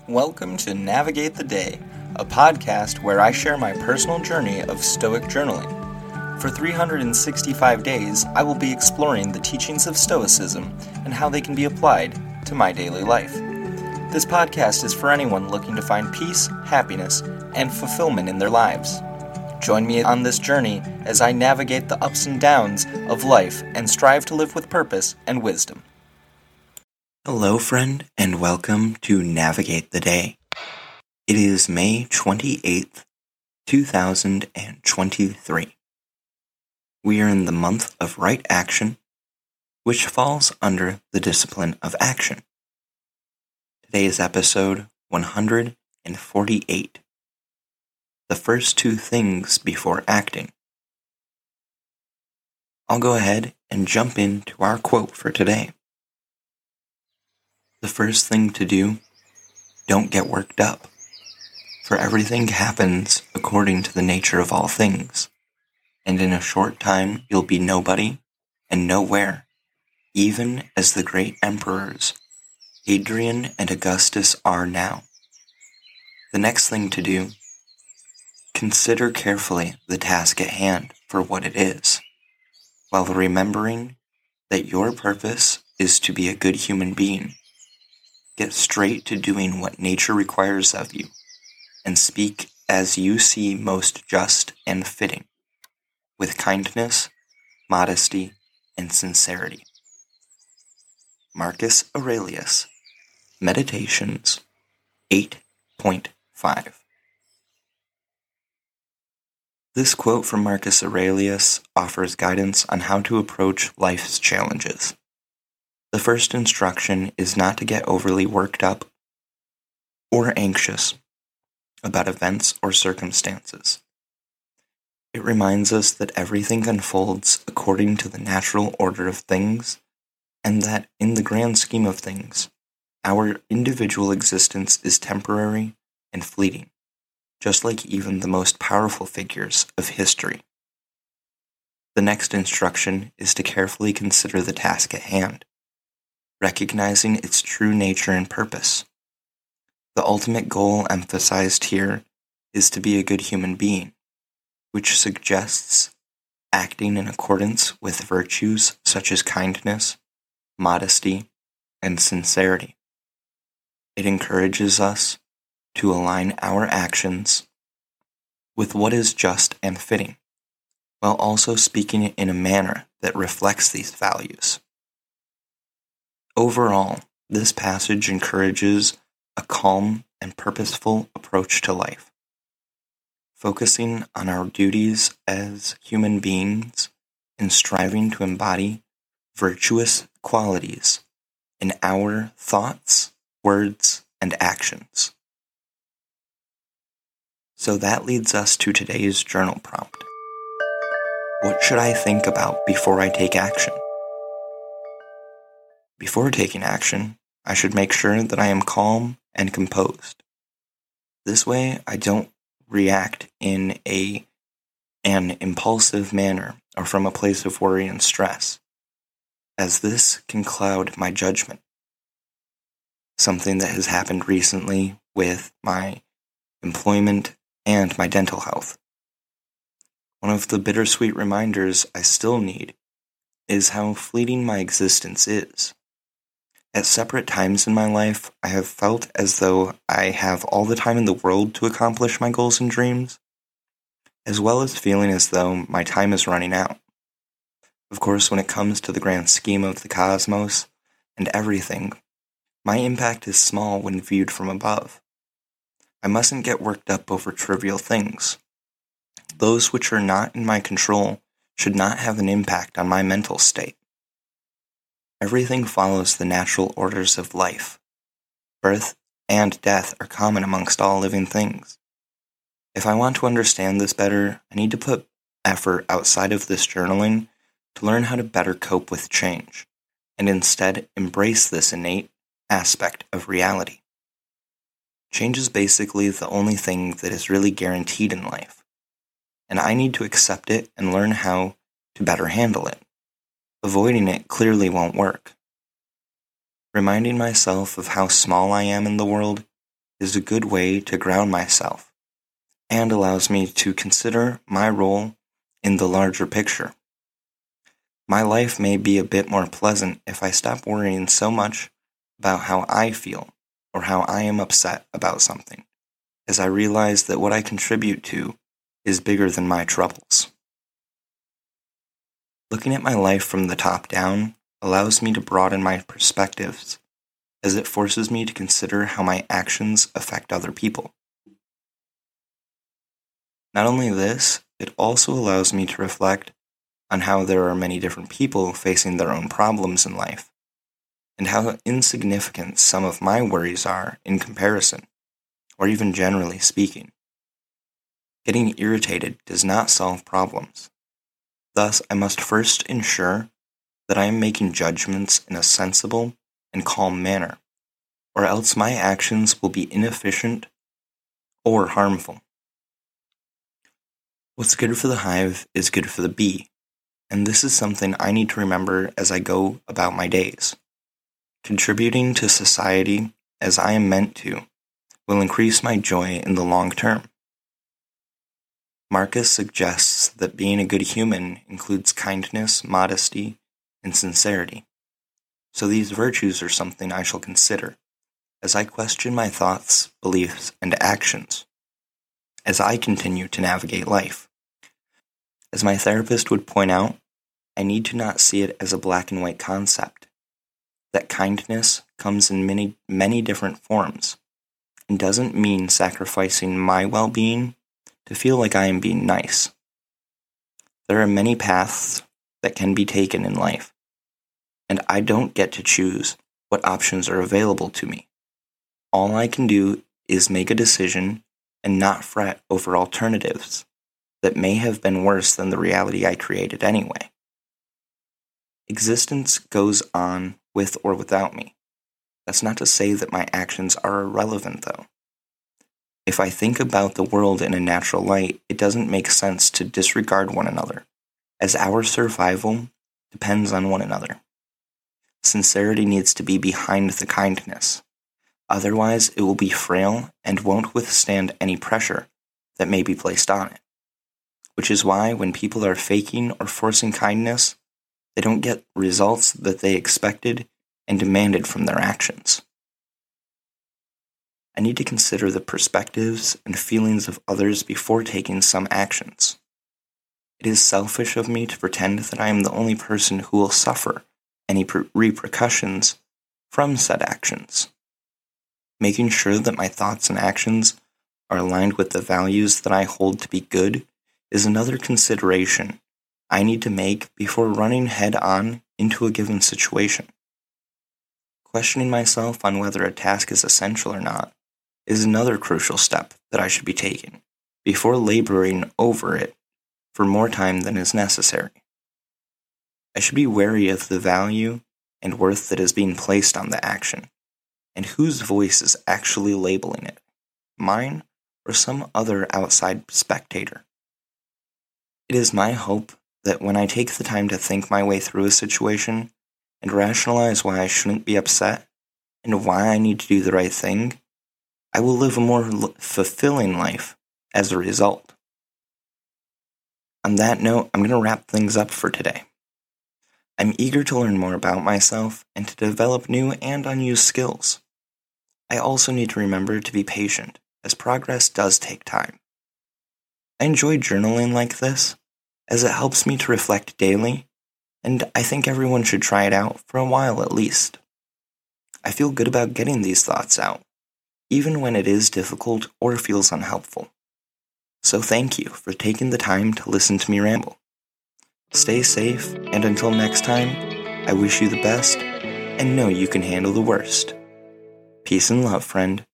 Welcome to Navigate the Day, a podcast where I share my personal journey of Stoic journaling. For 365 days, I will be exploring the teachings of Stoicism and how they can be applied to my daily life. This podcast is for anyone looking to find peace, happiness, and fulfillment in their lives. Join me on this journey as I navigate the ups and downs of life and strive to live with purpose and wisdom. Hello, friend, and welcome to Navigate the Day. It is May 28th, 2023. We are in the month of right action, which falls under the discipline of action. Today is episode 148. The first two things before acting. I'll go ahead and jump into our quote for today. The first thing to do, don't get worked up, for everything happens according to the nature of all things, and in a short time you'll be nobody and nowhere, even as the great emperors, Hadrian and Augustus, are now. The next thing to do, consider carefully the task at hand for what it is, while remembering that your purpose is to be a good human being. Get straight to doing what nature requires of you, and speak as you see most just and fitting, with kindness, modesty, and sincerity. Marcus Aurelius, Meditations 8.5. This quote from Marcus Aurelius offers guidance on how to approach life's challenges. The first instruction is not to get overly worked up or anxious about events or circumstances. It reminds us that everything unfolds according to the natural order of things, and that in the grand scheme of things, our individual existence is temporary and fleeting, just like even the most powerful figures of history. The next instruction is to carefully consider the task at hand, recognizing its true nature and purpose. The ultimate goal emphasized here is to be a good human being, which suggests acting in accordance with virtues such as kindness, modesty, and sincerity. It encourages us to align our actions with what is just and fitting, while also speaking in a manner that reflects these values. Overall, this passage encourages a calm and purposeful approach to life, focusing on our duties as human beings and striving to embody virtuous qualities in our thoughts, words, and actions. So that leads us to today's journal prompt. What should I think about before I take action? Before taking action, I should make sure that I am calm and composed. This way, I don't react in an impulsive manner or from a place of worry and stress, as this can cloud my judgment. Something that has happened recently with my employment and my dental health. One of the bittersweet reminders I still need is how fleeting my existence is. At separate times in my life, I have felt as though I have all the time in the world to accomplish my goals and dreams, as well as feeling as though my time is running out. Of course, when it comes to the grand scheme of the cosmos and everything, my impact is small when viewed from above. I mustn't get worked up over trivial things. Those which are not in my control should not have an impact on my mental state. Everything follows the natural orders of life. Birth and death are common amongst all living things. If I want to understand this better, I need to put effort outside of this journaling to learn how to better cope with change, and instead embrace this innate aspect of reality. Change is basically the only thing that is really guaranteed in life, and I need to accept it and learn how to better handle it. Avoiding it clearly won't work. Reminding myself of how small I am in the world is a good way to ground myself and allows me to consider my role in the larger picture. My life may be a bit more pleasant if I stop worrying so much about how I feel or how I am upset about something, as I realize that what I contribute to is bigger than my troubles. Looking at my life from the top down allows me to broaden my perspectives, as it forces me to consider how my actions affect other people. Not only this, it also allows me to reflect on how there are many different people facing their own problems in life, and how insignificant some of my worries are in comparison, or even generally speaking. Getting irritated does not solve problems. Thus, I must first ensure that I am making judgments in a sensible and calm manner, or else my actions will be inefficient or harmful. What's good for the hive is good for the bee, and this is something I need to remember as I go about my days. Contributing to society as I am meant to will increase my joy in the long term. Marcus suggests that being a good human includes kindness, modesty, and sincerity. So these virtues are something I shall consider as I question my thoughts, beliefs, and actions as I continue to navigate life. As my therapist would point out, I need to not see it as a black and white concept, that kindness comes in many different forms and doesn't mean sacrificing my well-being to feel like I am being nice. There are many paths that can be taken in life, and I don't get to choose what options are available to me. All I can do is make a decision and not fret over alternatives that may have been worse than the reality I created anyway. Existence goes on with or without me. That's not to say that my actions are irrelevant, though. If I think about the world in a natural light, it doesn't make sense to disregard one another, as our survival depends on one another. Sincerity needs to be behind the kindness. Otherwise, it will be frail and won't withstand any pressure that may be placed on it. Which is why when people are faking or forcing kindness, they don't get results that they expected and demanded from their actions. I need to consider the perspectives and feelings of others before taking some actions. It is selfish of me to pretend that I am the only person who will suffer any repercussions from said actions. Making sure that my thoughts and actions are aligned with the values that I hold to be good is another consideration I need to make before running head-on into a given situation. Questioning myself on whether a task is essential or not is another crucial step that I should be taking before laboring over it for more time than is necessary. I should be wary of the value and worth that is being placed on the action, and whose voice is actually labeling it, mine or some other outside spectator. It is my hope that when I take the time to think my way through a situation and rationalize why I shouldn't be upset and why I need to do the right thing, I will live a more fulfilling life as a result. On that note, I'm going to wrap things up for today. I'm eager to learn more about myself and to develop new and unused skills. I also need to remember to be patient, as progress does take time. I enjoy journaling like this, as it helps me to reflect daily, and I think everyone should try it out for a while at least. I feel good about getting these thoughts out, even when it is difficult or feels unhelpful. So thank you for taking the time to listen to me ramble. Stay safe, and until next time, I wish you the best, and know you can handle the worst. Peace and love, friend.